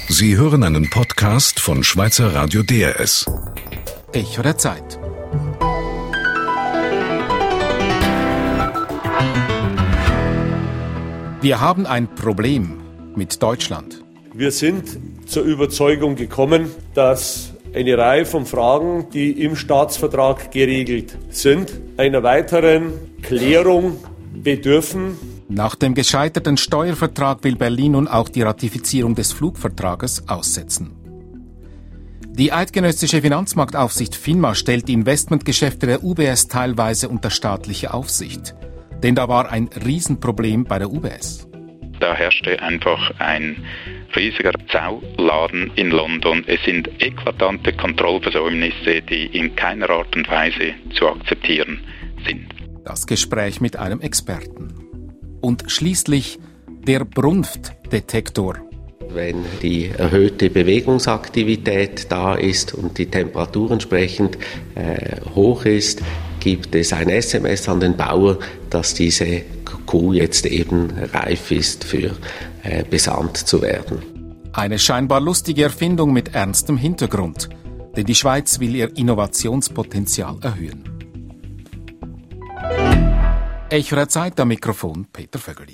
Sie hören einen Podcast von Schweizer Radio DRS. Echo der Zeit. Wir haben ein Problem mit Deutschland. Wir sind zur Überzeugung gekommen, dass eine Reihe von Fragen, die im Staatsvertrag geregelt sind, einer weiteren Klärung bedürfen. Nach dem gescheiterten Steuervertrag will Berlin nun auch die Ratifizierung des Flugvertrages aussetzen. Die eidgenössische Finanzmarktaufsicht FINMA stellt die Investmentgeschäfte der UBS teilweise unter staatliche Aufsicht. Denn da war ein Riesenproblem bei der UBS. Da herrschte einfach ein riesiger Sauladen in London. Es sind eklatante Kontrollversäumnisse, die in keiner Art und Weise zu akzeptieren sind. Das Gespräch mit einem Experten. Und schließlich der Brunftdetektor. Wenn die erhöhte Bewegungsaktivität da ist und die Temperatur entsprechend hoch ist, gibt es ein SMS an den Bauer, dass diese Kuh jetzt eben reif ist, für besandt zu werden. Eine scheinbar lustige Erfindung mit ernstem Hintergrund. Denn die Schweiz will ihr Innovationspotenzial erhöhen. Echo der Zeit, am Mikrofon Peter Vögeli.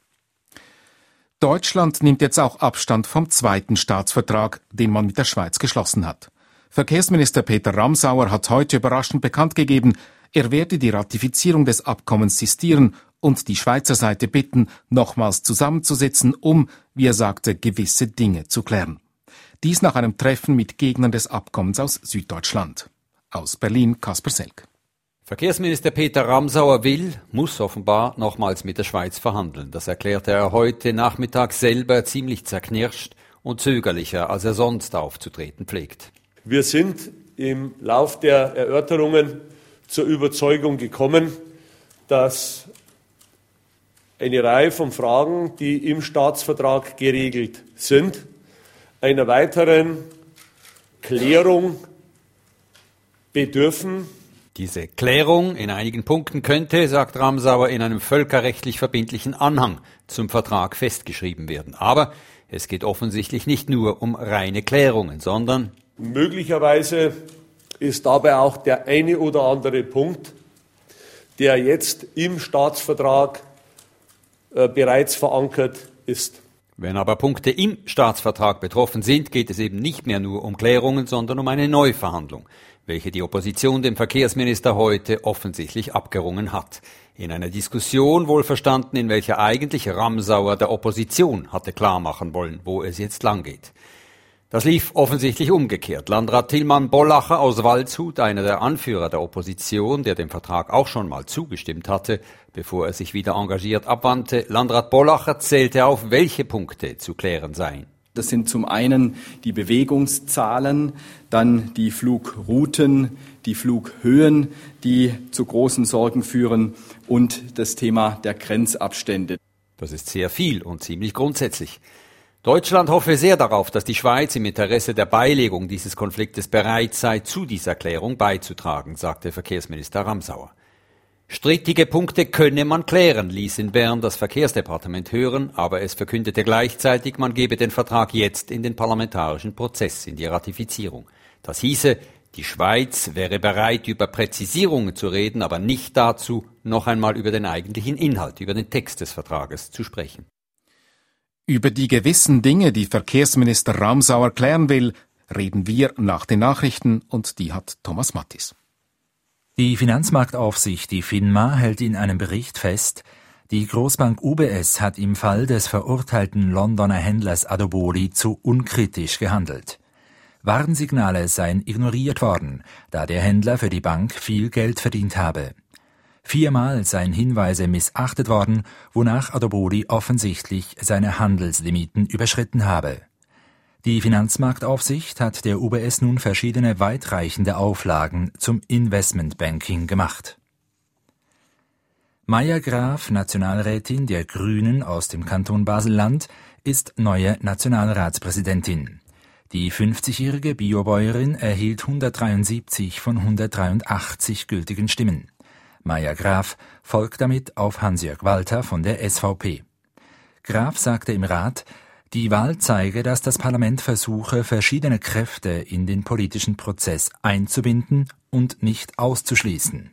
Deutschland nimmt jetzt auch Abstand vom zweiten Staatsvertrag, den man mit der Schweiz geschlossen hat. Verkehrsminister Peter Ramsauer hat heute überraschend bekannt gegeben, er werde die Ratifizierung des Abkommens sistieren und die Schweizer Seite bitten, nochmals zusammenzusitzen, um, wie er sagte, gewisse Dinge zu klären. Dies nach einem Treffen mit Gegnern des Abkommens aus Süddeutschland. Aus Berlin, Kasper Selk. Verkehrsminister Peter Ramsauer muss offenbar nochmals mit der Schweiz verhandeln. Das erklärte er heute Nachmittag selber ziemlich zerknirscht und zögerlicher, als er sonst aufzutreten pflegt. Wir sind im Lauf der Erörterungen zur Überzeugung gekommen, dass eine Reihe von Fragen, die im Staatsvertrag geregelt sind, einer weiteren Klärung bedürfen. Diese Klärung in einigen Punkten könnte, sagt Ramsauer, in einem völkerrechtlich verbindlichen Anhang zum Vertrag festgeschrieben werden. Aber es geht offensichtlich nicht nur um reine Klärungen, sondern möglicherweise ist dabei auch der eine oder andere Punkt, der jetzt im Staatsvertrag bereits verankert ist. Wenn aber Punkte im Staatsvertrag betroffen sind, geht es eben nicht mehr nur um Klärungen, sondern um eine Neuverhandlung, welche die Opposition dem Verkehrsminister heute offensichtlich abgerungen hat. In einer Diskussion wohlverstanden, in welcher eigentlich Ramsauer der Opposition hatte klarmachen wollen, wo es jetzt langgeht. Das lief offensichtlich umgekehrt. Landrat Tilman Bollacher aus Waldshut, einer der Anführer der Opposition, der dem Vertrag auch schon mal zugestimmt hatte, bevor er sich wieder engagiert abwandte, Landrat Bollacher zählte auf, welche Punkte zu klären seien. Das sind zum einen die Bewegungszahlen, dann die Flugrouten, die Flughöhen, die zu großen Sorgen führen und das Thema der Grenzabstände. Das ist sehr viel und ziemlich grundsätzlich. Deutschland hoffe sehr darauf, dass die Schweiz im Interesse der Beilegung dieses Konfliktes bereit sei, zu dieser Klärung beizutragen, sagte Verkehrsminister Ramsauer. Strittige Punkte könne man klären, ließ in Bern das Verkehrsdepartement hören, aber es verkündete gleichzeitig, man gebe den Vertrag jetzt in den parlamentarischen Prozess, in die Ratifizierung. Das hieße, die Schweiz wäre bereit, über Präzisierungen zu reden, aber nicht dazu, noch einmal über den eigentlichen Inhalt, über den Text des Vertrages zu sprechen. Über die gewissen Dinge, die Verkehrsminister Ramsauer klären will, reden wir nach den Nachrichten und die hat Thomas Mattis. Die Finanzmarktaufsicht, die FINMA, hält in einem Bericht fest, die Großbank UBS hat im Fall des verurteilten Londoner Händlers Adoboli zu unkritisch gehandelt. Warnsignale seien ignoriert worden, da der Händler für die Bank viel Geld verdient habe. 4-mal seien Hinweise missachtet worden, wonach Adoboli offensichtlich seine Handelslimiten überschritten habe. Die Finanzmarktaufsicht hat der UBS nun verschiedene weitreichende Auflagen zum Investmentbanking gemacht. Maja Graf, Nationalrätin der Grünen aus dem Kanton Basel-Land, ist neue Nationalratspräsidentin. Die 50-jährige Biobäuerin erhielt 173 von 183 gültigen Stimmen. Maja Graf folgt damit auf Hans-Jörg Walter von der SVP. Graf sagte im Rat, Die Wahl zeige, dass das Parlament versuche, verschiedene Kräfte in den politischen Prozess einzubinden und nicht auszuschließen.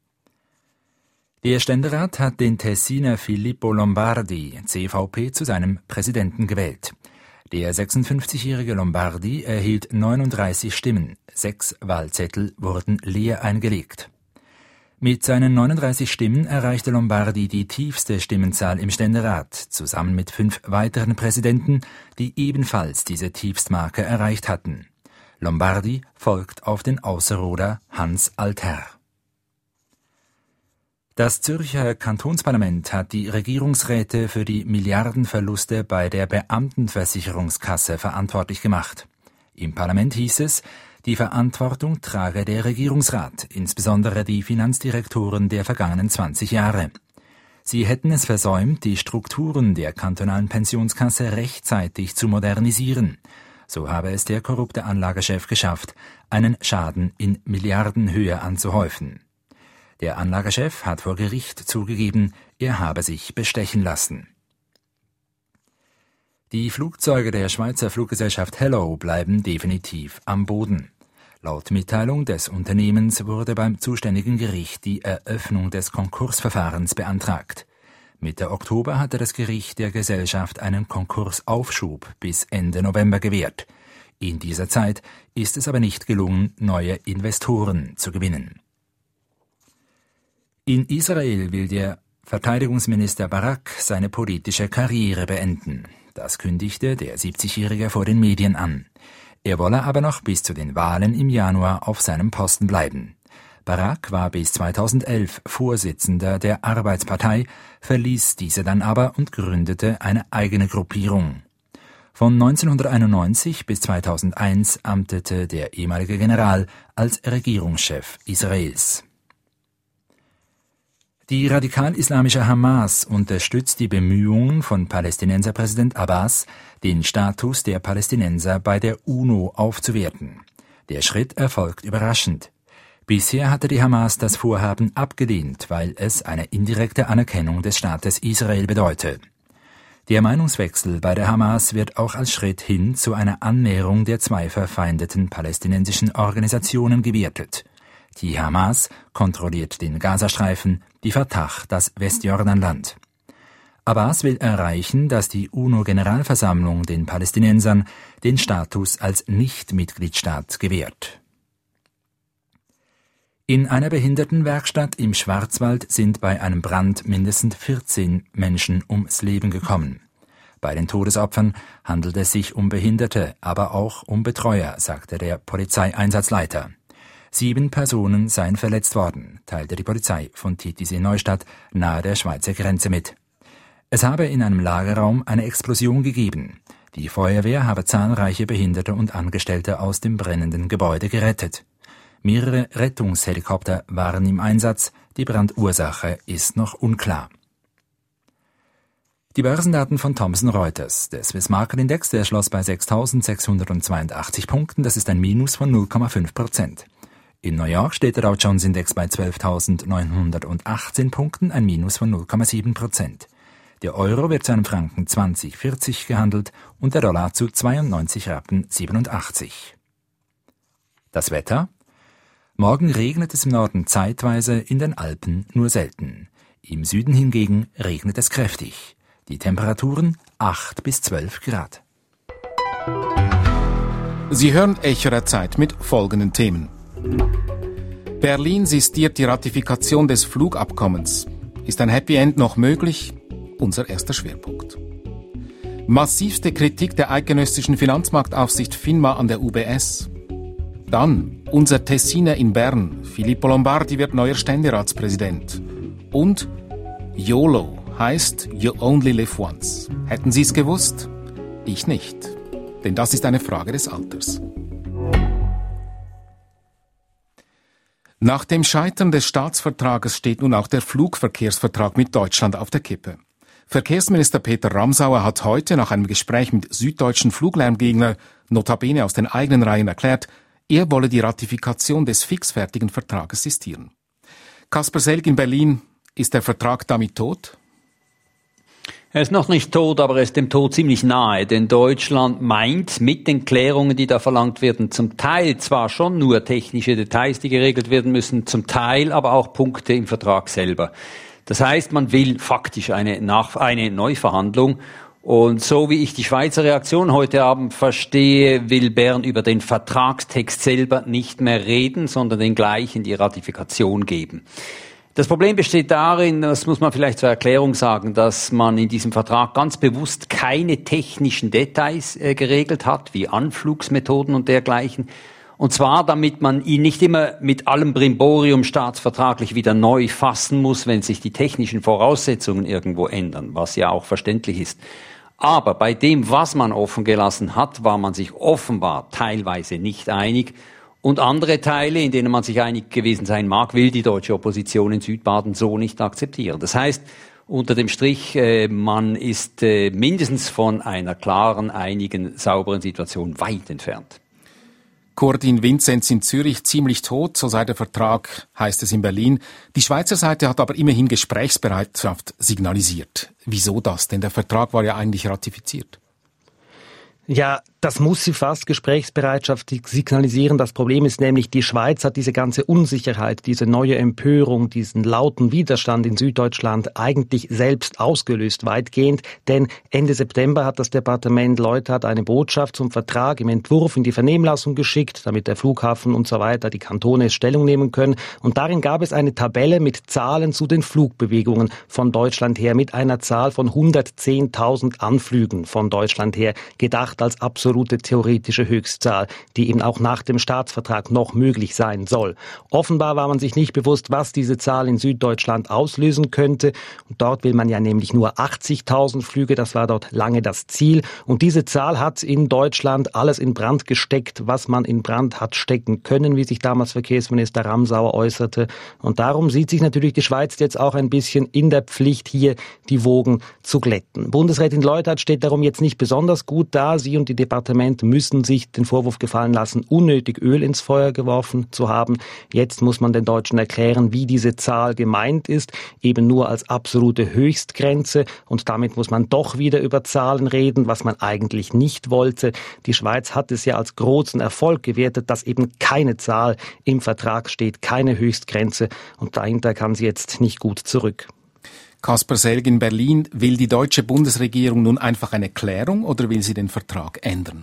Der Ständerat hat den Tessiner Filippo Lombardi, CVP, zu seinem Präsidenten gewählt. Der 56-jährige Lombardi erhielt 39 Stimmen, 6 Wahlzettel wurden leer eingelegt. Mit seinen 39 Stimmen erreichte Lombardi die tiefste Stimmenzahl im Ständerat, zusammen mit 5 weiteren Präsidenten, die ebenfalls diese Tiefstmarke erreicht hatten. Lombardi folgt auf den Ausserrhoder Hans Altherr. Das Zürcher Kantonsparlament hat die Regierungsräte für die Milliardenverluste bei der Beamtenversicherungskasse verantwortlich gemacht. Im Parlament hieß es, die Verantwortung trage der Regierungsrat, insbesondere die Finanzdirektoren der vergangenen 20 Jahre. Sie hätten es versäumt, die Strukturen der kantonalen Pensionskasse rechtzeitig zu modernisieren. So habe es der korrupte Anlagechef geschafft, einen Schaden in Milliardenhöhe anzuhäufen. Der Anlagechef hat vor Gericht zugegeben, er habe sich bestechen lassen. Die Flugzeuge der Schweizer Fluggesellschaft Hello bleiben definitiv am Boden. Laut Mitteilung des Unternehmens wurde beim zuständigen Gericht die Eröffnung des Konkursverfahrens beantragt. Mitte Oktober hatte das Gericht der Gesellschaft einen Konkursaufschub bis Ende November gewährt. In dieser Zeit ist es aber nicht gelungen, neue Investoren zu gewinnen. In Israel will der Verteidigungsminister Barak seine politische Karriere beenden. Das kündigte der 70-Jährige vor den Medien an. Er wolle aber noch bis zu den Wahlen im Januar auf seinem Posten bleiben. Barak war bis 2011 Vorsitzender der Arbeitspartei, verließ diese dann aber und gründete eine eigene Gruppierung. Von 1991 bis 2001 amtete der ehemalige General als Regierungschef Israels. Die radikal-islamische Hamas unterstützt die Bemühungen von Palästinenserpräsident Abbas, den Status der Palästinenser bei der UNO aufzuwerten. Der Schritt erfolgt überraschend. Bisher hatte die Hamas das Vorhaben abgelehnt, weil es eine indirekte Anerkennung des Staates Israel bedeute. Der Meinungswechsel bei der Hamas wird auch als Schritt hin zu einer Annäherung der 2 verfeindeten palästinensischen Organisationen gewertet. Die Hamas kontrolliert den Gazastreifen, die Fatah das Westjordanland. Abbas will erreichen, dass die UNO-Generalversammlung den Palästinensern den Status als Nicht-Mitgliedstaat gewährt. In einer Behindertenwerkstatt im Schwarzwald sind bei einem Brand mindestens 14 Menschen ums Leben gekommen. Bei den Todesopfern handelt es sich um Behinderte, aber auch um Betreuer, sagte der Polizeieinsatzleiter. 7 Personen seien verletzt worden, teilte die Polizei von Titisee-Neustadt nahe der Schweizer Grenze mit. Es habe in einem Lagerraum eine Explosion gegeben. Die Feuerwehr habe zahlreiche Behinderte und Angestellte aus dem brennenden Gebäude gerettet. Mehrere Rettungshelikopter waren im Einsatz, die Brandursache ist noch unklar. Die Börsendaten von Thomson Reuters. Der Swiss Market Index, der schloss bei 6.682 Punkten, das ist ein Minus von 0,5%. In New York steht der Dow Jones Index bei 12.918 Punkten, ein Minus von 0,7%. Der Euro wird zu einem Franken 20,40 gehandelt und der Dollar zu 92,87 Rappen. Das Wetter? Morgen regnet es im Norden zeitweise, in den Alpen nur selten. Im Süden hingegen regnet es kräftig. Die Temperaturen 8 bis 12 Grad. Sie hören Echo der Zeit mit folgenden Themen. Berlin sistiert die Ratifikation des Flugabkommens. Ist ein Happy End noch möglich? Unser erster Schwerpunkt. Massivste Kritik der eidgenössischen Finanzmarktaufsicht FINMA an der UBS. Dann unser Tessiner in Bern. Filippo Lombardi wird neuer Ständeratspräsident. Und YOLO heißt You Only Live Once. Hätten Sie es gewusst? Ich nicht. Denn das ist eine Frage des Alters. Nach dem Scheitern des Staatsvertrages steht nun auch der Flugverkehrsvertrag mit Deutschland auf der Kippe. Verkehrsminister Peter Ramsauer hat heute nach einem Gespräch mit süddeutschen Fluglärmgegner, notabene aus den eigenen Reihen, erklärt, er wolle die Ratifikation des fixfertigen Vertrages sistieren. Kasper Selg in Berlin, ist der Vertrag damit tot? Er ist noch nicht tot, aber er ist dem Tod ziemlich nahe, denn Deutschland meint mit den Klärungen, die da verlangt werden, zum Teil zwar schon nur technische Details, die geregelt werden müssen, zum Teil aber auch Punkte im Vertrag selber. Das heißt, man will faktisch eine Neuverhandlung. Und so wie ich die Schweizer Reaktion heute Abend verstehe, will Bern über den Vertragstext selber nicht mehr reden, sondern den gleichen die Ratifikation geben. Das Problem besteht darin, das muss man vielleicht zur Erklärung sagen, dass man in diesem Vertrag ganz bewusst keine technischen Details geregelt hat, wie Anflugsmethoden und dergleichen. Und zwar, damit man ihn nicht immer mit allem Brimborium staatsvertraglich wieder neu fassen muss, wenn sich die technischen Voraussetzungen irgendwo ändern, was ja auch verständlich ist. Aber bei dem, was man offen gelassen hat, war man sich offenbar teilweise nicht einig. Und andere Teile, in denen man sich einig gewesen sein mag, will die deutsche Opposition in Südbaden so nicht akzeptieren. Das heißt, unter dem Strich, man ist mindestens von einer klaren, einigen, sauberen Situation weit entfernt. Kurdin Vinzenz in Zürich ziemlich tot, so sei der Vertrag, heißt es in Berlin. Die Schweizer Seite hat aber immerhin Gesprächsbereitschaft signalisiert. Wieso das? Denn der Vertrag war ja eigentlich ratifiziert. Ja, das muss sie fast Gesprächsbereitschaft signalisieren. Das Problem ist nämlich, die Schweiz hat diese ganze Unsicherheit, diese neue Empörung, diesen lauten Widerstand in Süddeutschland eigentlich selbst ausgelöst, weitgehend. Denn Ende September hat das Departement Leuthard eine Botschaft zum Vertrag im Entwurf in die Vernehmlassung geschickt, damit der Flughafen und so weiter, die Kantone Stellung nehmen können. Und darin gab es eine Tabelle mit Zahlen zu den Flugbewegungen von Deutschland her, mit einer Zahl von 110.000 Anflügen von Deutschland her, gedacht als absolute theoretische Höchstzahl, die eben auch nach dem Staatsvertrag noch möglich sein soll. Offenbar war man sich nicht bewusst, was diese Zahl in Süddeutschland auslösen könnte. Und dort will man ja nämlich nur 80.000 Flüge, das war dort lange das Ziel. Und diese Zahl hat in Deutschland alles in Brand gesteckt, was man in Brand hat stecken können, wie sich damals Verkehrsminister Ramsauer äußerte. Und darum sieht sich natürlich die Schweiz jetzt auch ein bisschen in der Pflicht, hier die Wogen zu glätten. Bundesrätin Leuthard steht darum jetzt nicht besonders gut da. Sie und die Departemente müssen sich den Vorwurf gefallen lassen, unnötig Öl ins Feuer geworfen zu haben. Jetzt muss man den Deutschen erklären, wie diese Zahl gemeint ist, eben nur als absolute Höchstgrenze. Und damit muss man doch wieder über Zahlen reden, was man eigentlich nicht wollte. Die Schweiz hat es ja als großen Erfolg gewertet, dass eben keine Zahl im Vertrag steht, keine Höchstgrenze. Und dahinter kann sie jetzt nicht gut zurück. Kasper Selg in Berlin, will die deutsche Bundesregierung nun einfach eine Klärung oder will sie den Vertrag ändern?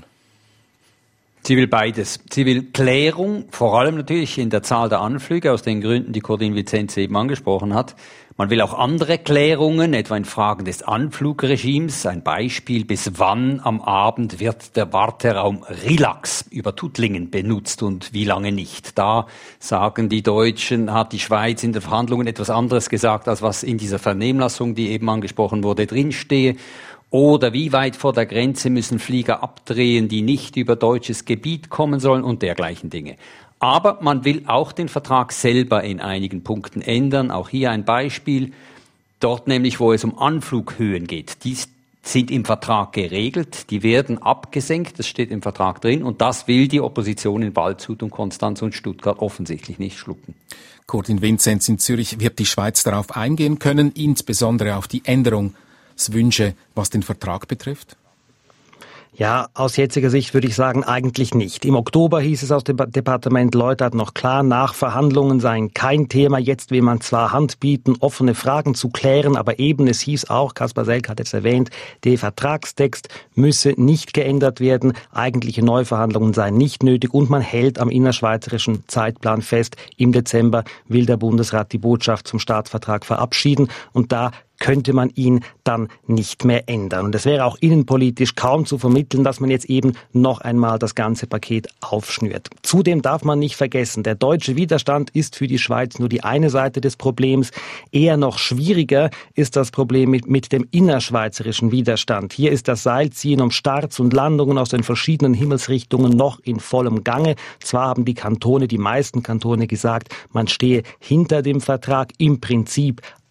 Sie will beides. Sie will Klärung, vor allem natürlich in der Zahl der Anflüge, aus den Gründen, die Kurdin Vinzenz eben angesprochen hat. Man will auch andere Klärungen, etwa in Fragen des Anflugregimes. Ein Beispiel, bis wann am Abend wird der Warteraum Relax über Tuttlingen benutzt und wie lange nicht. Da sagen die Deutschen, hat die Schweiz in den Verhandlungen etwas anderes gesagt, als was in dieser Vernehmlassung, die eben angesprochen wurde, drinstehe. Oder wie weit vor der Grenze müssen Flieger abdrehen, die nicht über deutsches Gebiet kommen sollen und dergleichen Dinge. Aber man will auch den Vertrag selber in einigen Punkten ändern. Auch hier ein Beispiel. Dort nämlich, wo es um Anflughöhen geht. Die sind im Vertrag geregelt. Die werden abgesenkt. Das steht im Vertrag drin. Und das will die Opposition in Waldshut und Konstanz und Stuttgart offensichtlich nicht schlucken. Kurdin Vinzenz in Zürich, wird die Schweiz darauf eingehen können, insbesondere auf die Änderungswünsche, was den Vertrag betrifft? Ja, aus jetziger Sicht würde ich sagen, eigentlich nicht. Im Oktober hieß es aus dem Departement Leuthard noch klar, Nachverhandlungen seien kein Thema. Jetzt will man zwar Hand bieten, offene Fragen zu klären, aber eben, es hieß auch, Kasper Selg hat es erwähnt, der Vertragstext müsse nicht geändert werden. Eigentliche Neuverhandlungen seien nicht nötig und man hält am innerschweizerischen Zeitplan fest. Im Dezember will der Bundesrat die Botschaft zum Staatsvertrag verabschieden und da könnte man ihn dann nicht mehr ändern. Und es wäre auch innenpolitisch kaum zu vermitteln, dass man jetzt eben noch einmal das ganze Paket aufschnürt. Zudem darf man nicht vergessen, der deutsche Widerstand ist für die Schweiz nur die eine Seite des Problems. Eher noch schwieriger ist das Problem mit dem innerschweizerischen Widerstand. Hier ist das Seilziehen um Starts und Landungen aus den verschiedenen Himmelsrichtungen noch in vollem Gange. Zwar haben die meisten Kantone gesagt, man stehe hinter dem Vertrag im Prinzip,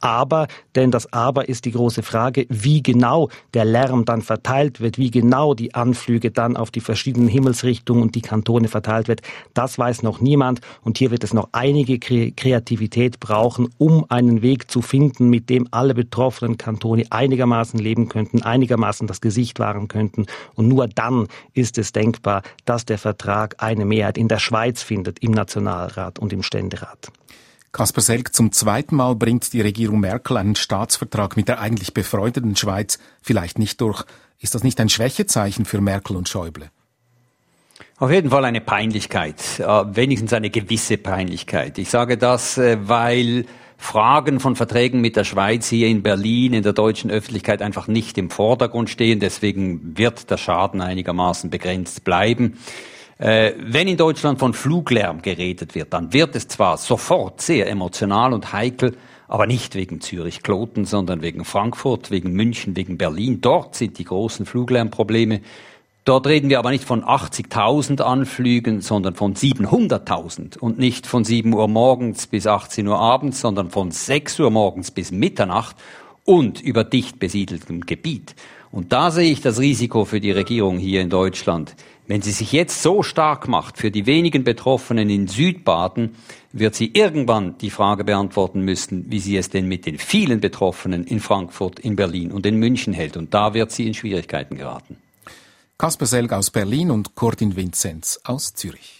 Aber, denn das Aber ist die große Frage, wie genau der Lärm dann verteilt wird, wie genau die Anflüge dann auf die verschiedenen Himmelsrichtungen und die Kantone verteilt wird, das weiß noch niemand. Und hier wird es noch einige Kreativität brauchen, um einen Weg zu finden, mit dem alle betroffenen Kantone einigermaßen leben könnten, einigermaßen das Gesicht wahren könnten. Und nur dann ist es denkbar, dass der Vertrag eine Mehrheit in der Schweiz findet, im Nationalrat und im Ständerat. Kasper Selk, zum zweiten Mal bringt die Regierung Merkel einen Staatsvertrag mit der eigentlich befreundeten Schweiz vielleicht nicht durch. Ist das nicht ein Schwächezeichen für Merkel und Schäuble? Auf jeden Fall eine Peinlichkeit, wenigstens eine gewisse Peinlichkeit. Ich sage das, weil Fragen von Verträgen mit der Schweiz hier in Berlin in der deutschen Öffentlichkeit einfach nicht im Vordergrund stehen. Deswegen wird der Schaden einigermaßen begrenzt bleiben. Wenn in Deutschland von Fluglärm geredet wird, dann wird es zwar sofort sehr emotional und heikel, aber nicht wegen Zürich-Kloten, sondern wegen Frankfurt, wegen München, wegen Berlin. Dort sind die großen Fluglärmprobleme. Dort reden wir aber nicht von 80.000 Anflügen, sondern von 700.000 und nicht von 7 Uhr morgens bis 18 Uhr abends, sondern von 6 Uhr morgens bis Mitternacht und über dicht besiedeltem Gebiet. Und da sehe ich das Risiko für die Regierung hier in Deutschland. Wenn sie sich jetzt so stark macht für die wenigen Betroffenen in Südbaden, wird sie irgendwann die Frage beantworten müssen, wie sie es denn mit den vielen Betroffenen in Frankfurt, in Berlin und in München hält. Und da wird sie in Schwierigkeiten geraten. Kasper Selk aus Berlin und Cordin Vinzenz aus Zürich.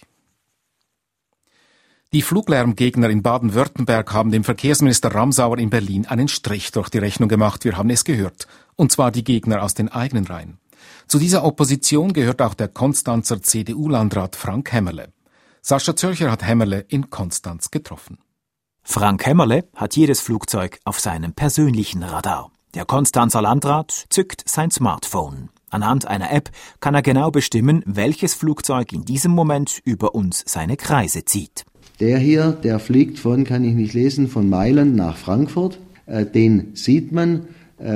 Die Fluglärmgegner in Baden-Württemberg haben dem Verkehrsminister Ramsauer in Berlin einen Strich durch die Rechnung gemacht. Wir haben es gehört. Und zwar die Gegner aus den eigenen Reihen. Zu dieser Opposition gehört auch der Konstanzer CDU-Landrat Frank Hämmerle. Sascha Zürcher hat Hämmerle in Konstanz getroffen. Frank Hämmerle hat jedes Flugzeug auf seinem persönlichen Radar. Der Konstanzer Landrat zückt sein Smartphone. Anhand einer App kann er genau bestimmen, welches Flugzeug in diesem Moment über uns seine Kreise zieht. Der hier, der fliegt von, kann ich nicht lesen, von Mailand nach Frankfurt. Den sieht man,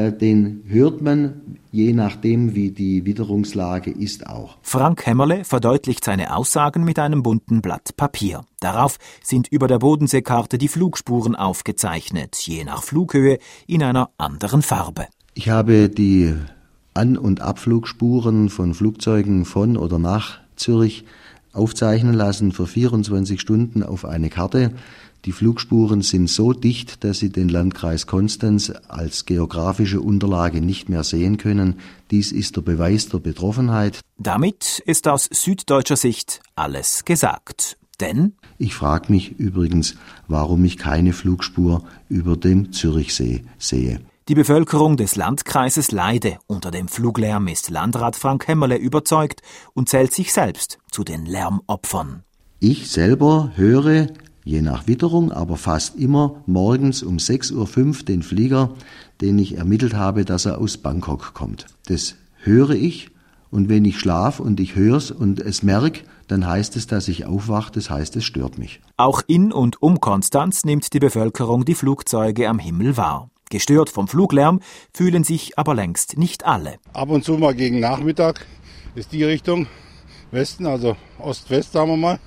den hört man, je nachdem, wie die Witterungslage ist auch. Frank Hämmerle verdeutlicht seine Aussagen mit einem bunten Blatt Papier. Darauf sind über der Bodenseekarte die Flugspuren aufgezeichnet, je nach Flughöhe in einer anderen Farbe. Ich habe die An- und Abflugspuren von Flugzeugen von oder nach Zürich aufzeichnen lassen für 24 Stunden auf eine Karte. Die Flugspuren sind so dicht, dass Sie den Landkreis Konstanz als geografische Unterlage nicht mehr sehen können. Dies ist der Beweis der Betroffenheit. Damit ist aus süddeutscher Sicht alles gesagt. Denn ich frage mich übrigens, warum ich keine Flugspur über dem Zürichsee sehe. Die Bevölkerung des Landkreises leide unter dem Fluglärm, ist Landrat Frank Hämmerle überzeugt und zählt sich selbst zu den Lärmopfern. Ich selber höre, je nach Witterung, aber fast immer morgens um 6.05 Uhr den Flieger, den ich ermittelt habe, dass er aus Bangkok kommt. Das höre ich, und wenn ich schlafe und ich höre es und es merke, dann heißt es, dass ich aufwache, das heißt, es stört mich. Auch in und um Konstanz nimmt die Bevölkerung die Flugzeuge am Himmel wahr. Gestört vom Fluglärm fühlen sich aber längst nicht alle. Ab und zu mal gegen Nachmittag ist die Richtung Westen, also Ost-West, sagen wir mal.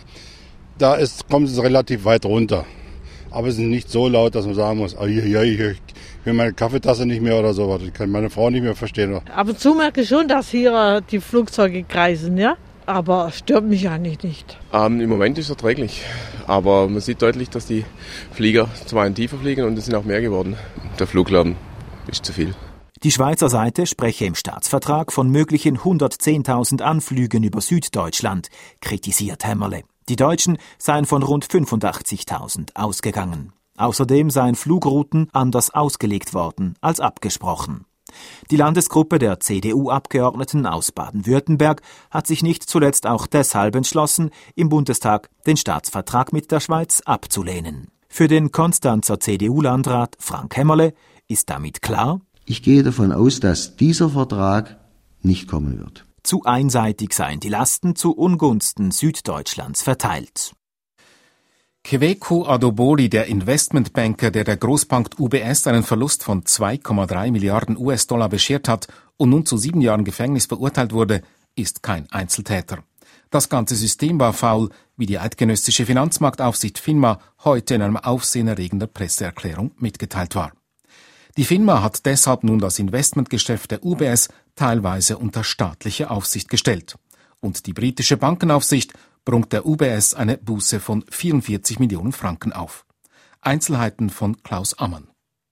Kommt es relativ weit runter. Aber es ist nicht so laut, dass man sagen muss, ich will meine Kaffeetasse nicht mehr oder sowas. Ich kann meine Frau nicht mehr verstehen. Ab und zu merke ich schon, dass hier die Flugzeuge kreisen, ja. Aber stört mich eigentlich nicht. Im Moment ist es erträglich. Aber man sieht deutlich, dass die Flieger zum einen tiefer fliegen und es sind auch mehr geworden. Der Fluglärm ist zu viel. Die Schweizer Seite spreche im Staatsvertrag von möglichen 110.000 Anflügen über Süddeutschland, kritisiert Hämmerle. Die Deutschen seien von rund 85.000 ausgegangen. Außerdem seien Flugrouten anders ausgelegt worden als abgesprochen. Die Landesgruppe der CDU-Abgeordneten aus Baden-Württemberg hat sich nicht zuletzt auch deshalb entschlossen, im Bundestag den Staatsvertrag mit der Schweiz abzulehnen. Für den Konstanzer CDU-Landrat Frank Hämmerle ist damit klar: Ich gehe davon aus, dass dieser Vertrag nicht kommen wird. Zu einseitig seien die Lasten zu Ungunsten Süddeutschlands verteilt. Kweku Adoboli, der Investmentbanker, der Großbank UBS einen Verlust von 2,3 Milliarden US-Dollar beschert hat und nun zu 7 Jahren Gefängnis verurteilt wurde, ist kein Einzeltäter. Das ganze System war faul, wie die eidgenössische Finanzmarktaufsicht FINMA heute in einer aufsehenerregenden Presseerklärung mitgeteilt war. Die FINMA hat deshalb nun das Investmentgeschäft der UBS teilweise unter staatliche Aufsicht gestellt. Und die britische Bankenaufsicht brummt der UBS eine Buße von 44 Millionen Franken auf. Einzelheiten von Klaus Ammann.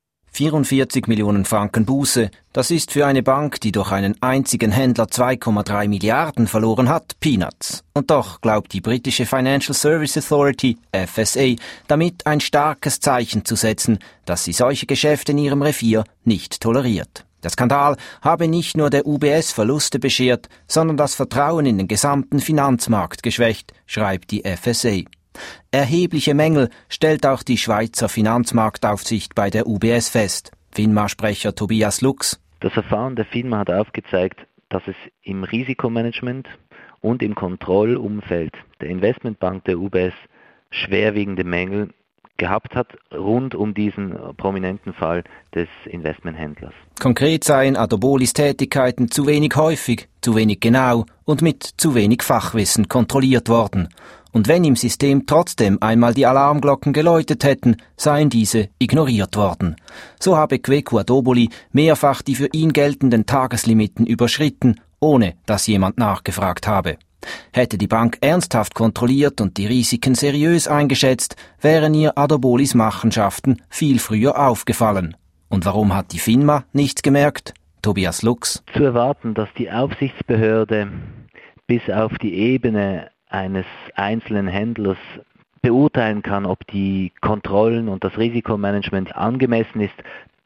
44 Millionen Franken Buße, das ist für eine Bank, die durch einen einzigen Händler 2,3 Milliarden verloren hat, Peanuts. Und doch glaubt die britische Financial Service Authority, FSA, damit ein starkes Zeichen zu setzen, dass sie solche Geschäfte in ihrem Revier nicht toleriert. Der Skandal habe nicht nur der UBS Verluste beschert, sondern das Vertrauen in den gesamten Finanzmarkt geschwächt, schreibt die FSA. Erhebliche Mängel stellt auch die Schweizer Finanzmarktaufsicht bei der UBS fest. FINMA-Sprecher Tobias Lux. Das Verfahren der FINMA hat aufgezeigt, dass es im Risikomanagement und im Kontrollumfeld der Investmentbank der UBS schwerwiegende Mängel gehabt hat, rund um diesen prominenten Fall des Investmenthändlers. Konkret seien Adobolis Tätigkeiten zu wenig häufig, zu wenig genau und mit zu wenig Fachwissen kontrolliert worden. Und wenn im System trotzdem einmal die Alarmglocken geläutet hätten, seien diese ignoriert worden. So habe Kweku Adoboli mehrfach die für ihn geltenden Tageslimiten überschritten, ohne dass jemand nachgefragt habe. Hätte die Bank ernsthaft kontrolliert und die Risiken seriös eingeschätzt, wären ihr Adobolis Machenschaften viel früher aufgefallen. Und warum hat die FINMA nichts gemerkt? Tobias Lux. Zu erwarten, dass die Aufsichtsbehörde bis auf die Ebene eines einzelnen Händlers beurteilen kann, ob die Kontrollen und das Risikomanagement angemessen ist,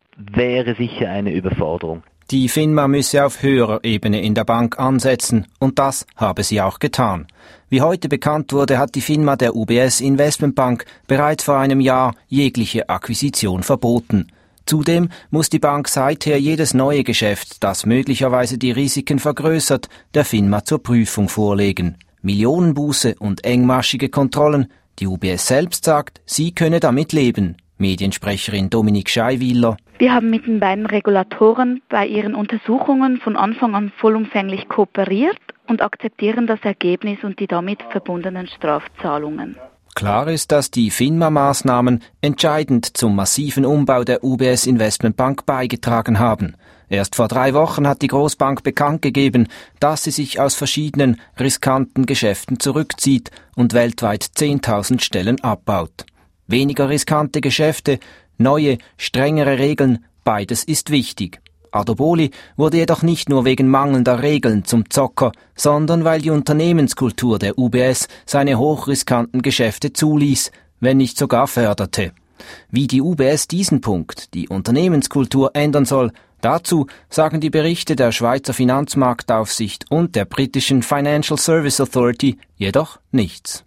wäre sicher eine Überforderung. Die FINMA müsse auf höherer Ebene in der Bank ansetzen, und das habe sie auch getan. Wie heute bekannt wurde, hat die FINMA der UBS Investmentbank bereits vor einem Jahr jegliche Akquisition verboten. Zudem muss die Bank seither jedes neue Geschäft, das möglicherweise die Risiken vergrößert, der FINMA zur Prüfung vorlegen. Millionenbuße und engmaschige Kontrollen. Die UBS selbst sagt, sie könne damit leben. Mediensprecherin Dominique Scheiwiller. Wir haben mit den beiden Regulatoren bei ihren Untersuchungen von Anfang an vollumfänglich kooperiert und akzeptieren das Ergebnis und die damit verbundenen Strafzahlungen. Klar ist, dass die FINMA-Maßnahmen entscheidend zum massiven Umbau der UBS Investmentbank beigetragen haben. Erst vor 3 Wochen hat die Großbank bekannt gegeben, dass sie sich aus verschiedenen riskanten Geschäften zurückzieht und weltweit 10.000 Stellen abbaut. Weniger riskante Geschäfte, neue, strengere Regeln, beides ist wichtig. Adoboli wurde jedoch nicht nur wegen mangelnder Regeln zum Zocker, sondern weil die Unternehmenskultur der UBS seine hochriskanten Geschäfte zuließ, wenn nicht sogar förderte. Wie die UBS diesen Punkt, die Unternehmenskultur, ändern soll, dazu sagen die Berichte der Schweizer Finanzmarktaufsicht und der britischen Financial Service Authority jedoch nichts.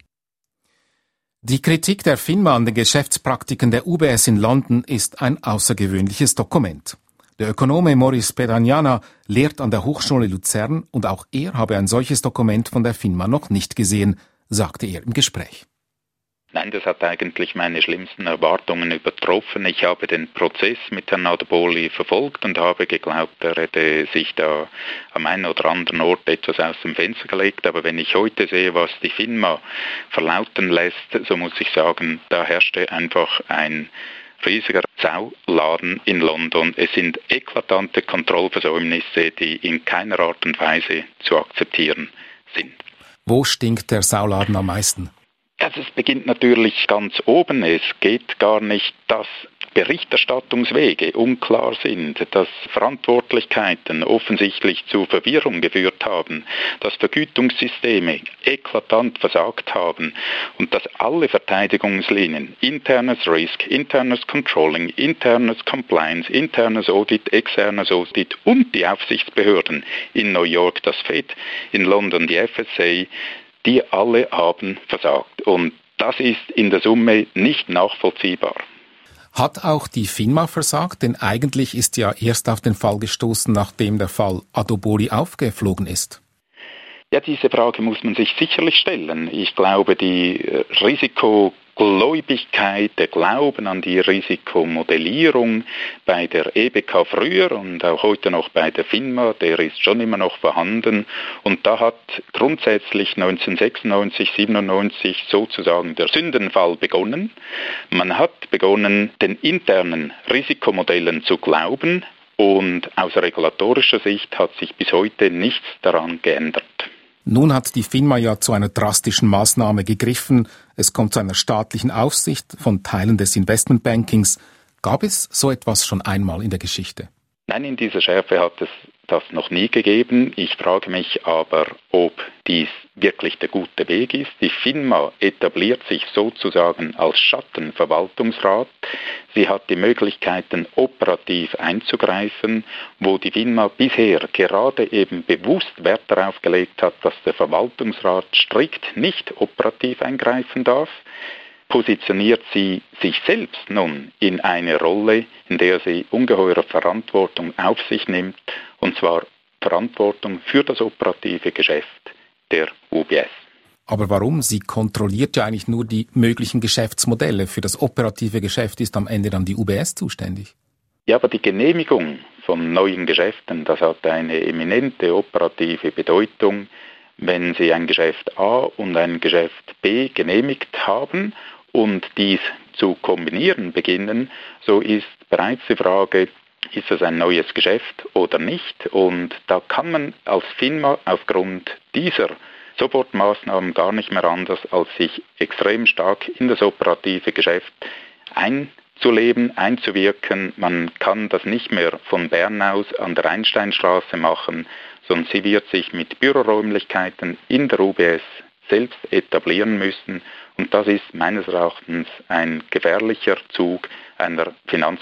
Die Kritik der FINMA an den Geschäftspraktiken der UBS in London ist ein außergewöhnliches Dokument. Der Ökonome Maurice Peragnana lehrt an der Hochschule Luzern und auch er habe ein solches Dokument von der FINMA noch nicht gesehen, sagte er im Gespräch. Nein, das hat eigentlich meine schlimmsten Erwartungen übertroffen. Ich habe den Prozess mit Herrn Adoboli verfolgt und habe geglaubt, er hätte sich da am einen oder anderen Ort etwas aus dem Fenster gelegt. Aber wenn ich heute sehe, was die FINMA verlauten lässt, so muss ich sagen, da herrschte einfach ein riesiger Sauladen in London. Es sind eklatante Kontrollversäumnisse, die in keiner Art und Weise zu akzeptieren sind. Wo stinkt der Sauladen am meisten? Also es beginnt natürlich ganz oben. Es geht gar nicht, dass Berichterstattungswege unklar sind, dass Verantwortlichkeiten offensichtlich zu Verwirrung geführt haben, dass Vergütungssysteme eklatant versagt haben und dass alle Verteidigungslinien, internes Risk, internes Controlling, internes Compliance, internes Audit, externes Audit und die Aufsichtsbehörden in New York, das FED, in London die FSA, die alle haben versagt. Und das ist in der Summe nicht nachvollziehbar. Hat auch die FINMA versagt? Denn eigentlich ist ja erst auf den Fall gestoßen, nachdem der Fall Adoboli aufgeflogen ist. Ja, diese Frage muss man sich sicherlich stellen. Ich glaube, die Risiko Gläubigkeit, der Glauben an die Risikomodellierung bei der EBK früher und auch heute noch bei der FINMA, der ist schon immer noch vorhanden. Und da hat grundsätzlich 1996, 97 sozusagen der Sündenfall begonnen. Man hat begonnen, den internen Risikomodellen zu glauben und aus regulatorischer Sicht hat sich bis heute nichts daran geändert. Nun hat die FINMA ja zu einer drastischen Maßnahme gegriffen. Es kommt zu einer staatlichen Aufsicht von Teilen des Investmentbankings. Gab es so etwas schon einmal in der Geschichte? Nein, in dieser Schärfe hat es das noch nie gegeben. Ich frage mich aber, ob dies wirklich der gute Weg ist. Die FINMA etabliert sich sozusagen als Schattenverwaltungsrat. Sie hat die Möglichkeiten, operativ einzugreifen, wo die FINMA bisher gerade eben bewusst Wert darauf gelegt hat, dass der Verwaltungsrat strikt nicht operativ eingreifen darf. Positioniert sie sich selbst nun in eine Rolle, in der sie ungeheure Verantwortung auf sich nimmt, und zwar Verantwortung für das operative Geschäft der UBS. Aber warum? Sie kontrolliert ja eigentlich nur die möglichen Geschäftsmodelle. Für das operative Geschäft ist am Ende dann die UBS zuständig. Ja, aber die Genehmigung von neuen Geschäften, das hat eine eminente operative Bedeutung. Wenn Sie ein Geschäft A und ein Geschäft B genehmigt haben und dies zu kombinieren beginnen, so ist bereits die Frage, ist es ein neues Geschäft oder nicht? Und da kann man als FINMA aufgrund dieser Sofortmaßnahmen gar nicht mehr anders, als sich extrem stark in das operative Geschäft einzuleben, einzuwirken. Man kann das nicht mehr von Bern aus an der Einsteinstraße machen, sondern sie wird sich mit Büroräumlichkeiten in der UBS selbst etablieren müssen. Und das ist meines Erachtens ein gefährlicher Zug einer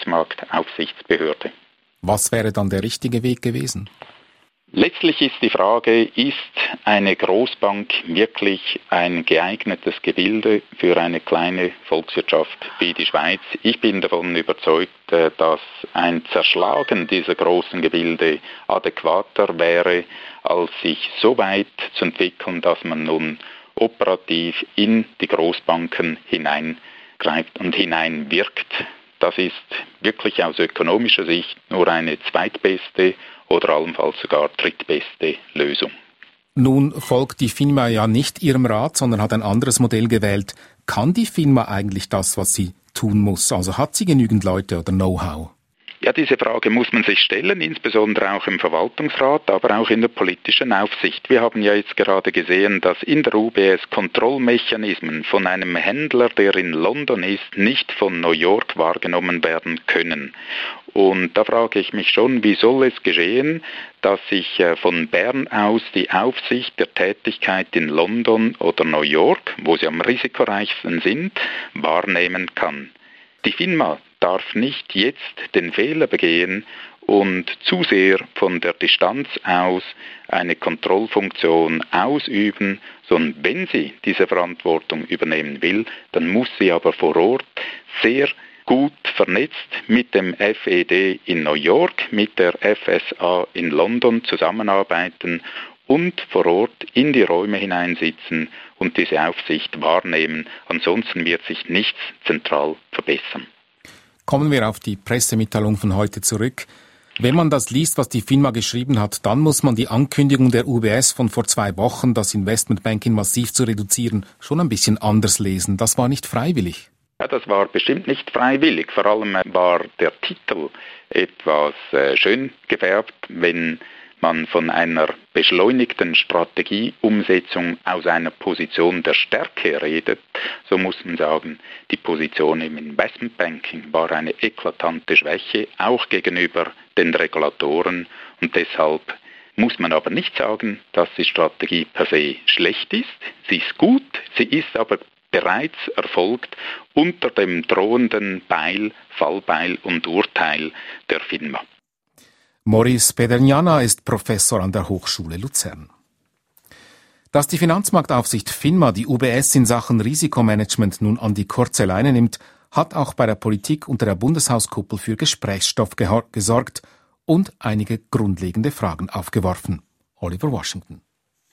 Finanzmarktaufsichtsbehörde. Was wäre dann der richtige Weg gewesen? Letztlich ist die Frage, ist eine Großbank wirklich ein geeignetes Gebilde für eine kleine Volkswirtschaft wie die Schweiz? Ich bin davon überzeugt, dass ein Zerschlagen dieser großen Gebilde adäquater wäre, als sich so weit zu entwickeln, dass man nun operativ in die Großbanken hineingreift und hineinwirkt. Das ist wirklich aus ökonomischer Sicht nur eine zweitbeste oder allenfalls sogar drittbeste Lösung. Nun folgt die FINMA ja nicht ihrem Rat, sondern hat ein anderes Modell gewählt. Kann die FINMA eigentlich das, was sie tun muss? Also hat sie genügend Leute oder Know-how? Ja, diese Frage muss man sich stellen, insbesondere auch im Verwaltungsrat, aber auch in der politischen Aufsicht. Wir haben ja jetzt gerade gesehen, dass in der UBS Kontrollmechanismen von einem Händler, der in London ist, nicht von New York wahrgenommen werden können. Und da frage ich mich schon, wie soll es geschehen, dass ich von Bern aus die Aufsicht der Tätigkeit in London oder New York, wo sie am risikoreichsten sind, wahrnehmen kann. Die FINMA darf nicht jetzt den Fehler begehen und zu sehr von der Distanz aus eine Kontrollfunktion ausüben, sondern wenn sie diese Verantwortung übernehmen will, dann muss sie aber vor Ort sehr gut vernetzt mit dem FED in New York, mit der FSA in London zusammenarbeiten und vor Ort in die Räume hineinsitzen und diese Aufsicht wahrnehmen. Ansonsten wird sich nichts zentral verbessern. Kommen wir auf die Pressemitteilung von heute zurück. Wenn man das liest, was die FINMA geschrieben hat, dann muss man die Ankündigung der UBS von vor 2 Wochen, das Investmentbanking massiv zu reduzieren, schon ein bisschen anders lesen. Das war nicht freiwillig. Ja, das war bestimmt nicht freiwillig. Vor allem war der Titel etwas schön gefärbt, wenn man von einer beschleunigten Strategieumsetzung aus einer Position der Stärke redet, so muss man sagen, die Position im Investmentbanking war eine eklatante Schwäche, auch gegenüber den Regulatoren. Und deshalb muss man aber nicht sagen, dass die Strategie per se schlecht ist. Sie ist gut, sie ist aber bereits erfolgt unter dem drohenden Fallbeil und Urteil der FINMA. Maurice Pedergnana ist Professor an der Hochschule Luzern. Dass die Finanzmarktaufsicht FINMA die UBS in Sachen Risikomanagement nun an die kurze Leine nimmt, hat auch bei der Politik unter der Bundeshauskuppel für Gesprächsstoff gesorgt und einige grundlegende Fragen aufgeworfen. Oliver Washington.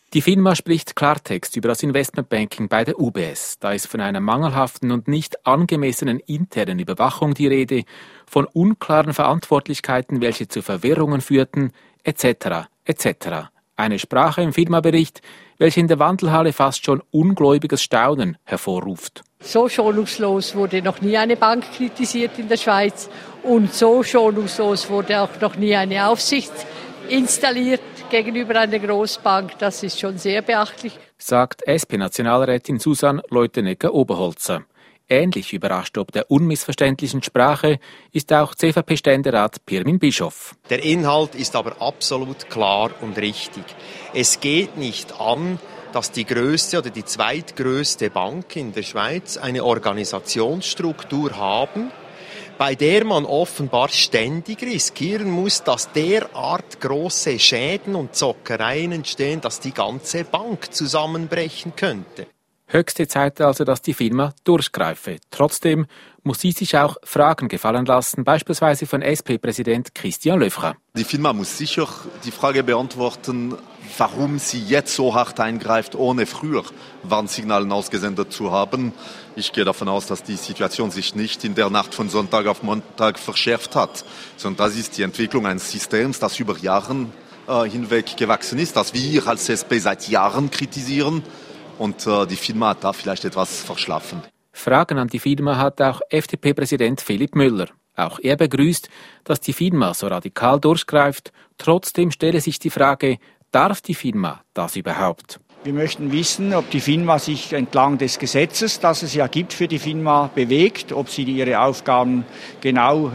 Die FINMA spricht Klartext über das Investmentbanking bei der UBS. Da ist von einer mangelhaften und nicht angemessenen internen Überwachung die Rede, von unklaren Verantwortlichkeiten, welche zu Verwirrungen führten, etc. etc. Eine Sprache im FINMA-Bericht, welche in der Wandelhalle fast schon ungläubiges Staunen hervorruft. So schonungslos wurde noch nie eine Bank kritisiert in der Schweiz und so schonungslos wurde auch noch nie eine Aufsicht installiert gegenüber einer Großbank. Das ist schon sehr beachtlich, sagt SP-Nationalrätin Susanne Leutenegger-Oberholzer. Ähnlich überrascht ob der unmissverständlichen Sprache ist auch CVP-Ständerat Pirmin Bischoff. Der Inhalt ist aber absolut klar und richtig. Es geht nicht an, dass die größte oder die zweitgrößte Bank in der Schweiz eine Organisationsstruktur haben, bei der man offenbar ständig riskieren muss, dass derart große Schäden und Zockereien entstehen, dass die ganze Bank zusammenbrechen könnte. Höchste Zeit also, dass die FINMA durchgreife. Trotzdem muss sie sich auch Fragen gefallen lassen, beispielsweise von SP-Präsident Christian Löffra. Die FINMA muss sicher die Frage beantworten, warum sie jetzt so hart eingreift, ohne früher Warnsignalen ausgesendet zu haben. Ich gehe davon aus, dass die Situation sich nicht in der Nacht von Sonntag auf Montag verschärft hat, sondern das ist die Entwicklung eines Systems, das über Jahre hinweg gewachsen ist, das wir als SP seit Jahren kritisieren. Und die FINMA hat da vielleicht etwas verschlafen. Fragen an die FINMA hat auch FDP-Präsident Philipp Müller. Auch er begrüßt, dass die FINMA so radikal durchgreift. Trotzdem stelle sich die Frage, darf die FINMA das überhaupt? Wir möchten wissen, ob die FINMA sich entlang des Gesetzes, das es ja gibt für die FINMA, bewegt, ob sie ihre Aufgaben genau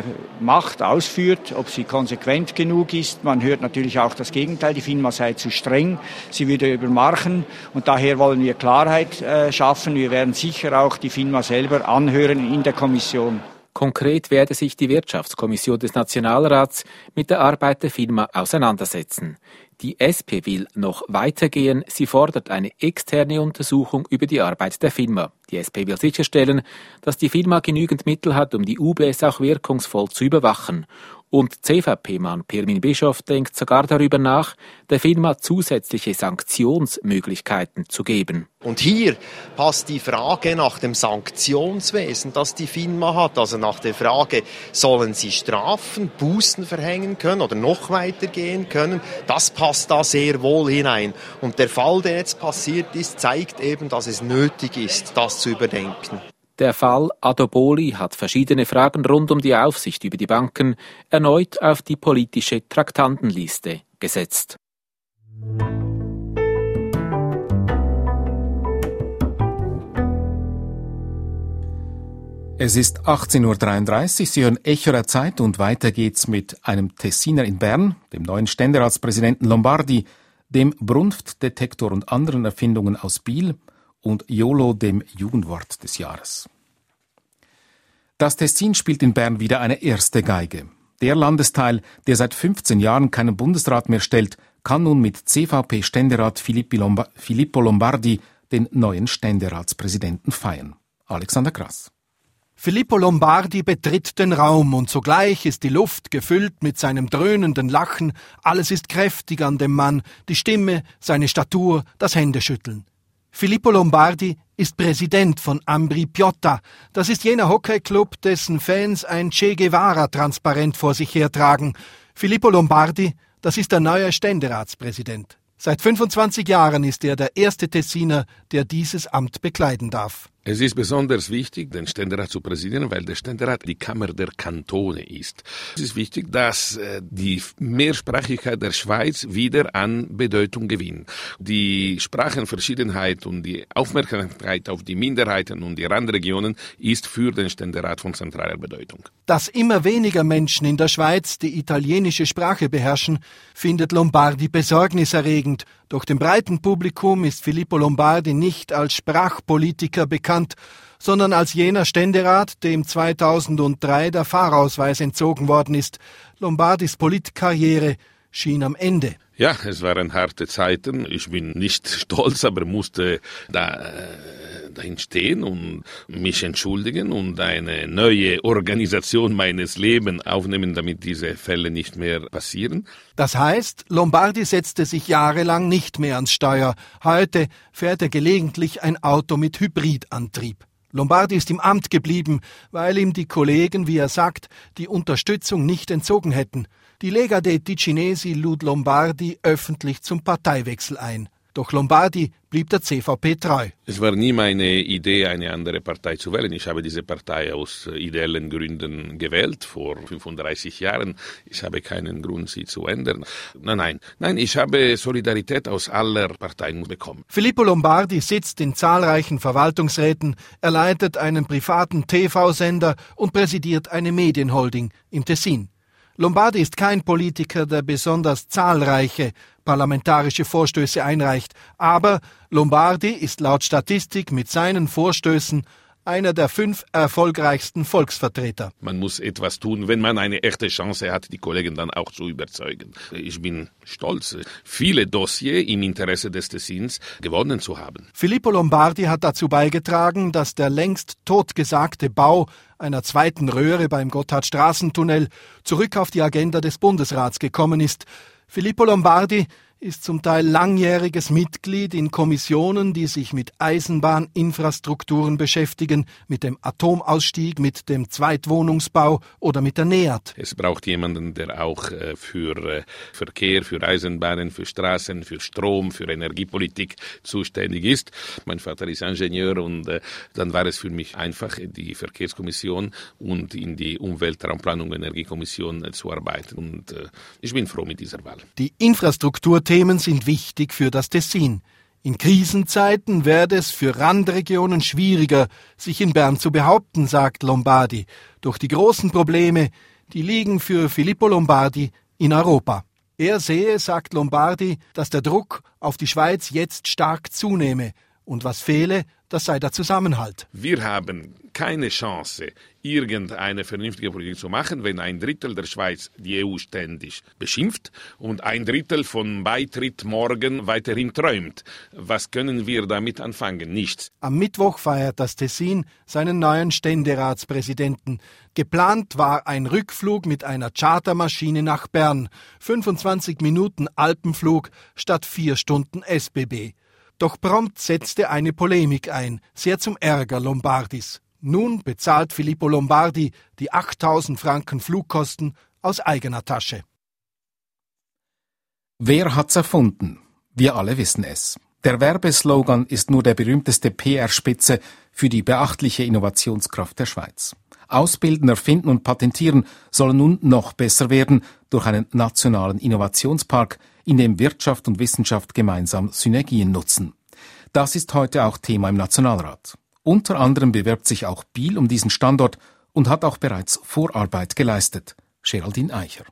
macht, ausführt, ob sie konsequent genug ist. Man hört natürlich auch das Gegenteil, die FINMA sei zu streng, sie würde übermachen und daher wollen wir Klarheit schaffen. Wir werden sicher auch die FINMA selber anhören in der Kommission. Konkret werde sich die Wirtschaftskommission des Nationalrats mit der Arbeit der FINMA auseinandersetzen. Die SP will noch weitergehen. Sie fordert eine externe Untersuchung über die Arbeit der FINMA. Die SP will sicherstellen, dass die FINMA genügend Mittel hat, um die UBS auch wirkungsvoll zu überwachen. Und CVP-Mann Pirmin Bischoff denkt sogar darüber nach, der FINMA zusätzliche Sanktionsmöglichkeiten zu geben. Und hier passt die Frage nach dem Sanktionswesen, das die FINMA hat, also nach der Frage, sollen sie Strafen, Bußen verhängen können oder noch weiter gehen können, das passt da sehr wohl hinein. Und der Fall, der jetzt passiert ist, zeigt eben, dass es nötig ist, das zu überdenken. Der Fall Adoboli hat verschiedene Fragen rund um die Aufsicht über die Banken erneut auf die politische Traktandenliste gesetzt. Es ist 18.33 Uhr, Sie hören Echo der Zeit und weiter geht's mit einem Tessiner in Bern, dem neuen Ständeratspräsidenten Lombardi, dem Brunftdetektor und anderen Erfindungen aus Biel und YOLO, dem Jugendwort des Jahres. Das Tessin spielt in Bern wieder eine erste Geige. Der Landesteil, der seit 15 Jahren keinen Bundesrat mehr stellt, kann nun mit CVP-Ständerat Filippo Lombardi den neuen Ständeratspräsidenten feiern. Alexander Grass. Filippo Lombardi betritt den Raum und sogleich ist die Luft gefüllt mit seinem dröhnenden Lachen. Alles ist kräftig an dem Mann, die Stimme, seine Statur, das Händeschütteln. Filippo Lombardi ist Präsident von Ambri Piotta. Das ist jener Hockeyclub, dessen Fans ein Che Guevara-Transparent vor sich hertragen. Filippo Lombardi, das ist der neue Ständeratspräsident. Seit 25 Jahren ist er der erste Tessiner, der dieses Amt bekleiden darf. Es ist besonders wichtig, den Ständerat zu präsidieren, weil der Ständerat die Kammer der Kantone ist. Es ist wichtig, dass die Mehrsprachigkeit der Schweiz wieder an Bedeutung gewinnt. Die Sprachenverschiedenheit und die Aufmerksamkeit auf die Minderheiten und die Randregionen ist für den Ständerat von zentraler Bedeutung. Dass immer weniger Menschen in der Schweiz die italienische Sprache beherrschen, findet Lombardi besorgniserregend. Doch dem breiten Publikum ist Filippo Lombardi nicht als Sprachpolitiker bekannt, sondern als jener Ständerat, dem 2003 der Fahrausweis entzogen worden ist. Lombardis Politkarriere schien am Ende. Ja, es waren harte Zeiten. Ich bin nicht stolz, aber musste dahin stehen und mich entschuldigen und eine neue Organisation meines Lebens aufnehmen, damit diese Fälle nicht mehr passieren. Das heißt, Lombardi setzte sich jahrelang nicht mehr ans Steuer. Heute fährt er gelegentlich ein Auto mit Hybridantrieb. Lombardi ist im Amt geblieben, weil ihm die Kollegen, wie er sagt, die Unterstützung nicht entzogen hätten. Die Lega dei Ticinesi lud Lombardi öffentlich zum Parteiwechsel ein. Doch Lombardi blieb der CVP treu. Es war nie meine Idee, eine andere Partei zu wählen. Ich habe diese Partei aus ideellen Gründen gewählt, vor 35 Jahren. Ich habe keinen Grund, sie zu ändern. Nein, ich habe Solidarität aus aller Parteien bekommen. Filippo Lombardi sitzt in zahlreichen Verwaltungsräten, er leitet einen privaten TV-Sender und präsidiert eine Medienholding im Tessin. Lombardi ist kein Politiker, der besonders zahlreiche parlamentarische Vorstöße einreicht, aber Lombardi ist laut Statistik mit seinen Vorstößen einer der 5 erfolgreichsten Volksvertreter. Man muss etwas tun, wenn man eine echte Chance hat, die Kollegen dann auch zu überzeugen. Ich bin stolz, viele Dossiers im Interesse des Tessins gewonnen zu haben. Filippo Lombardi hat dazu beigetragen, dass der längst totgesagte Bau einer zweiten Röhre beim Gotthardstraßentunnel zurück auf die Agenda des Bundesrats gekommen ist. Filippo Lombardi ist zum Teil langjähriges Mitglied in Kommissionen, die sich mit Eisenbahninfrastrukturen beschäftigen, mit dem Atomausstieg, mit dem Zweitwohnungsbau oder mit der NEAT. Es braucht jemanden, der auch für Verkehr, für Eisenbahnen, für Straßen, für Strom, für Energiepolitik zuständig ist. Mein Vater ist Ingenieur und dann war es für mich einfach, die Verkehrskommission und in die Umweltraumplanung und Energiekommission zu arbeiten. Und ich bin froh mit dieser Wahl. Die Infrastrukturthemen sind wichtig für das Tessin. In Krisenzeiten werde es für Randregionen schwieriger, sich in Bern zu behaupten, sagt Lombardi. Doch die großen Probleme, die liegen für Filippo Lombardi in Europa. Er sehe, sagt Lombardi, dass der Druck auf die Schweiz jetzt stark zunehme. Und was fehle, das sei der Zusammenhalt. Wir haben keine Chance, irgendeine vernünftige Politik zu machen, wenn 1/3 der Schweiz die EU ständig beschimpft und 1/3 von Beitritt morgen weiterhin träumt. Was können wir damit anfangen? Nichts. Am Mittwoch feiert das Tessin seinen neuen Ständeratspräsidenten. Geplant war ein Rückflug mit einer Chartermaschine nach Bern. 25 Minuten Alpenflug statt 4 Stunden SBB. Doch prompt setzte eine Polemik ein, sehr zum Ärger Lombardis. Nun bezahlt Filippo Lombardi die 8.000 Franken Flugkosten aus eigener Tasche. Wer hat's erfunden? Wir alle wissen es. Der Werbeslogan ist nur der berühmteste PR-Spitze für die beachtliche Innovationskraft der Schweiz. Ausbilden, erfinden und patentieren soll nun noch besser werden durch einen nationalen Innovationspark, in dem Wirtschaft und Wissenschaft gemeinsam Synergien nutzen. Das ist heute auch Thema im Nationalrat. Unter anderem bewirbt sich auch Biel um diesen Standort und hat auch bereits Vorarbeit geleistet. Geraldine Eicher.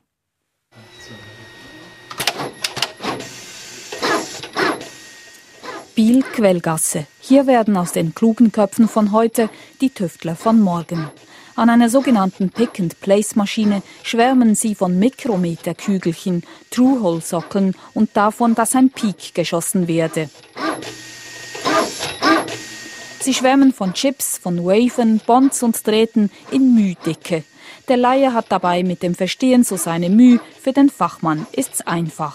Biel Quellgasse. Hier werden aus den klugen Köpfen von heute die Tüftler von morgen. An einer sogenannten Pick-and-Place-Maschine schwärmen sie von Mikrometerkügelchen, Through-Hole-Sockeln und davon, dass ein Peak geschossen werde. Sie schwärmen von Chips, von Wafern, Bonds und Drähten in Mühdicke. Der Laie hat dabei mit dem Verstehen so seine Mühe, für den Fachmann ist's einfach.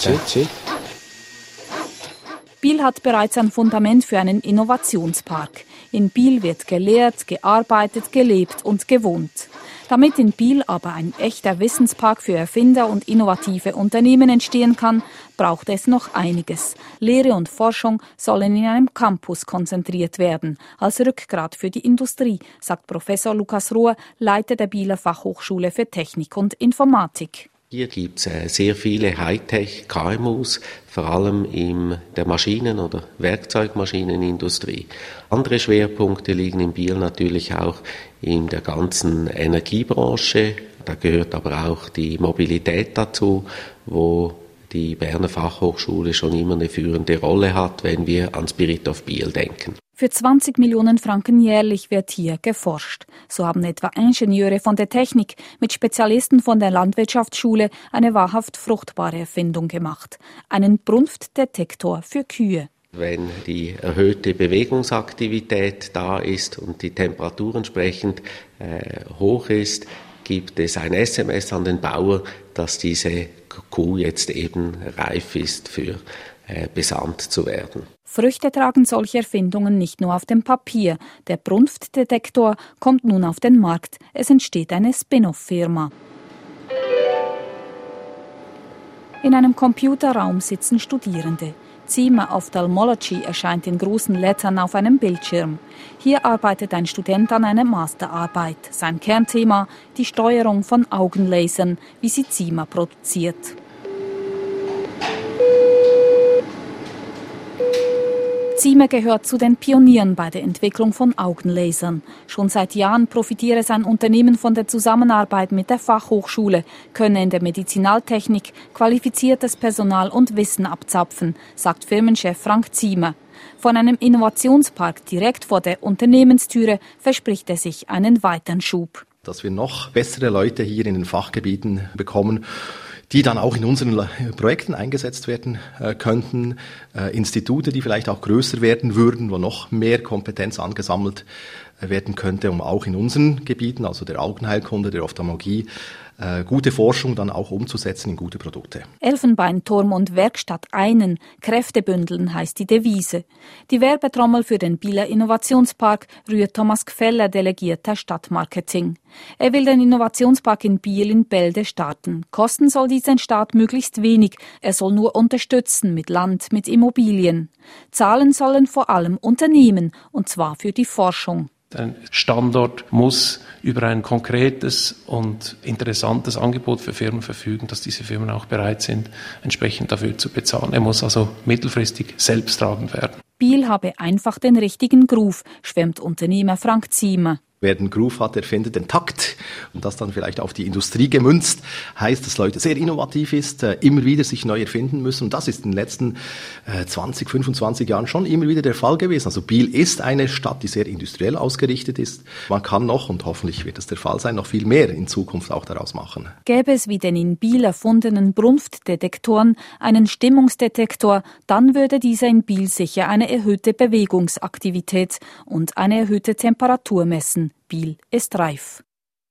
Biel hat bereits ein Fundament für einen Innovationspark. In Biel wird gelehrt, gearbeitet, gelebt und gewohnt. Damit in Biel aber ein echter Wissenspark für Erfinder und innovative Unternehmen entstehen kann, braucht es noch einiges. Lehre und Forschung sollen in einem Campus konzentriert werden, als Rückgrat für die Industrie, sagt Professor Lukas Rohr, Leiter der Bieler Fachhochschule für Technik und Informatik. Hier gibt es sehr viele Hightech-KMUs, vor allem in der Maschinen- oder Werkzeugmaschinenindustrie. Andere Schwerpunkte liegen in Biel natürlich auch in der ganzen Energiebranche. Da gehört aber auch die Mobilität dazu, wo die Berner Fachhochschule schon immer eine führende Rolle hat, wenn wir an Spirit of Biel denken. Für 20 Millionen Franken jährlich wird hier geforscht. So haben etwa Ingenieure von der Technik mit Spezialisten von der Landwirtschaftsschule eine wahrhaft fruchtbare Erfindung gemacht. Einen Brunftdetektor für Kühe. Wenn die erhöhte Bewegungsaktivität da ist und die Temperatur entsprechend hoch ist, gibt es ein SMS an den Bauer, dass diese Kuh jetzt eben reif ist für besandt zu werden. Früchte tragen solche Erfindungen nicht nur auf dem Papier. Der Brunftdetektor kommt nun auf den Markt. Es entsteht eine Spin-off-Firma. In einem Computerraum sitzen Studierende. Zima Ophthalmology erscheint in großen Lettern auf einem Bildschirm. Hier arbeitet ein Student an einer Masterarbeit. Sein Kernthema: die Steuerung von Augenlasern, wie sie Zima produziert. Zima gehört zu den Pionieren bei der Entwicklung von Augenlasern. Schon seit Jahren profitiere sein Unternehmen von der Zusammenarbeit mit der Fachhochschule, könne in der Medizinaltechnik qualifiziertes Personal und Wissen abzapfen, sagt Firmenchef Frank Zima. Von einem Innovationspark direkt vor der Unternehmenstüre verspricht er sich einen weiteren Schub. Dass wir noch bessere Leute hier in den Fachgebieten bekommen, die dann auch in unseren Projekten eingesetzt werden könnten, Institute, die vielleicht auch größer werden würden, wo noch mehr Kompetenz angesammelt werden könnte, um auch in unseren Gebieten, also der Augenheilkunde, der Ophthalmologie, gute Forschung dann auch umzusetzen in gute Produkte. Elfenbeinturm und Werkstatt einen, Kräfte bündeln heißt die Devise. Die Werbetrommel für den Bieler Innovationspark rührt Thomas Gfeller, Delegierter Stadtmarketing. Er will den Innovationspark in Biel in Bälde starten. Kosten soll diesen Start möglichst wenig. Er soll nur unterstützen mit Land, mit Immobilien. Zahlen sollen vor allem Unternehmen, und zwar für die Forschung. Ein Standort muss über ein konkretes und interessantes Angebot für Firmen verfügen, dass diese Firmen auch bereit sind, entsprechend dafür zu bezahlen. Er muss also mittelfristig selbsttragend werden. Biel habe einfach den richtigen Groove, schwärmt Unternehmer Frank Zima. Wer den Groove hat, der findet den Takt. Und das dann vielleicht auf die Industrie gemünzt, heißt, dass Leute sehr innovativ ist, immer wieder sich neu erfinden müssen. Und das ist in den letzten 20, 25 Jahren schon immer wieder der Fall gewesen. Also Biel ist eine Stadt, die sehr industriell ausgerichtet ist. Man kann noch, und hoffentlich wird es der Fall sein, noch viel mehr in Zukunft auch daraus machen. Gäbe es wie den in Biel erfundenen Brunftdetektoren einen Stimmungsdetektor, dann würde dieser in Biel sicher eine erhöhte Bewegungsaktivität und eine erhöhte Temperatur messen. Biel ist reif.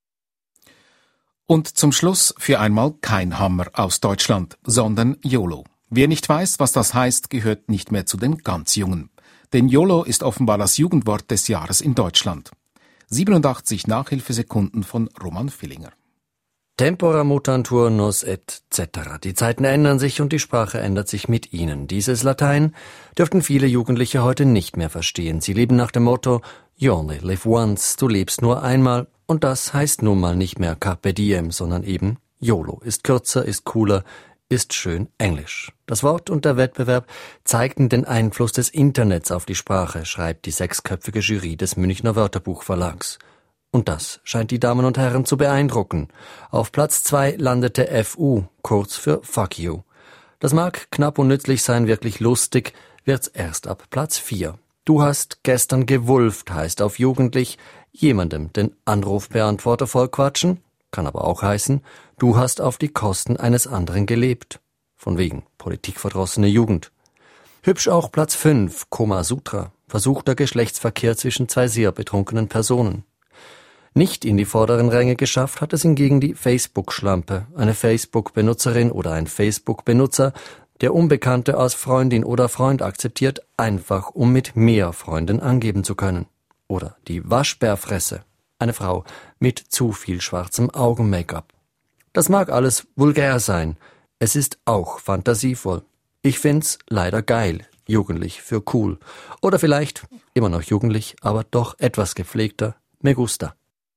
Und zum Schluss für einmal kein Hammer aus Deutschland, sondern YOLO. Wer nicht weiß, was das heißt, gehört nicht mehr zu den ganz Jungen. Denn YOLO ist offenbar das Jugendwort des Jahres in Deutschland. 87 Nachhilfesekunden von Roman Villinger. Tempora mutantur nos etc. Die Zeiten ändern sich und die Sprache ändert sich mit ihnen. Dieses Latein dürften viele Jugendliche heute nicht mehr verstehen. Sie leben nach dem Motto You only live once, du lebst nur einmal. Und das heißt nun mal nicht mehr Carpe Diem, sondern eben YOLO. Ist kürzer, ist cooler, ist schön Englisch. Das Wort und der Wettbewerb zeigten den Einfluss des Internets auf die Sprache, schreibt die 6-köpfige Jury des Münchner Wörterbuchverlags. Und das scheint die Damen und Herren zu beeindrucken. Auf Platz 2 landete FU, kurz für Fuck You. Das mag knapp und nützlich sein, wirklich lustig wird's erst ab Platz 4. Du hast gestern gewulft heißt auf Jugendlich jemandem den Anrufbeantworter vollquatschen, kann aber auch heißen, du hast auf die Kosten eines anderen gelebt. Von wegen politikverdrossene Jugend. Hübsch auch Platz 5, Koma Sutra, versuchter Geschlechtsverkehr zwischen zwei sehr betrunkenen Personen. Nicht in die vorderen Ränge geschafft hat es hingegen die Facebook-Schlampe, eine Facebook-Benutzerin oder ein Facebook-Benutzer, der Unbekannte als Freundin oder Freund akzeptiert, einfach um mit mehr Freunden angeben zu können. Oder die Waschbärfresse, eine Frau mit zu viel schwarzem Augen-Make-up. Das mag alles vulgär sein, es ist auch fantasievoll. Ich find's leider geil, jugendlich für cool. Oder vielleicht, immer noch jugendlich, aber doch etwas gepflegter, me gusta.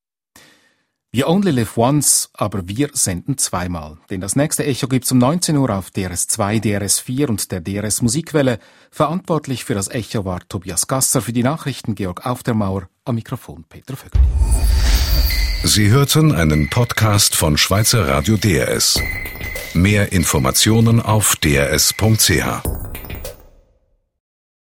You only live once, aber wir senden zweimal. Denn das nächste Echo gibt's um 19 Uhr auf DRS2, DRS4 und der DRS Musikwelle. Verantwortlich für das Echo war Tobias Gasser, für die Nachrichten Georg Aufdermauer, am Mikrofon Peter Vögel. Sie hörten einen Podcast von Schweizer Radio DRS. Mehr Informationen auf drs.ch.